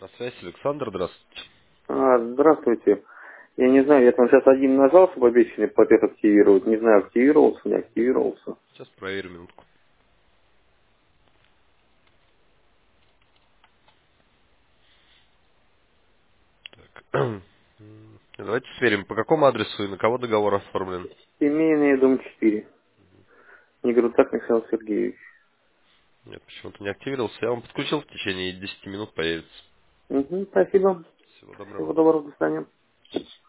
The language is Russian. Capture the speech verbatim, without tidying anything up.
На связи Александр, здравствуйте. А, здравствуйте. Я не знаю, я там сейчас один нажал, чтобы обещанный пакет активировать. Не знаю, активировался, не активировался. Сейчас проверим минутку. Так. М, Давайте сверим, по какому адресу и на кого договор оформлен. Семейный дом четыре. Не говорю так, Михаил Сергеевич. Нет, почему-то не активировался. Я вам подключил в течение десяти минут, появится. Угу, спасибо. Всего доброго. Всего доброго, до свидания.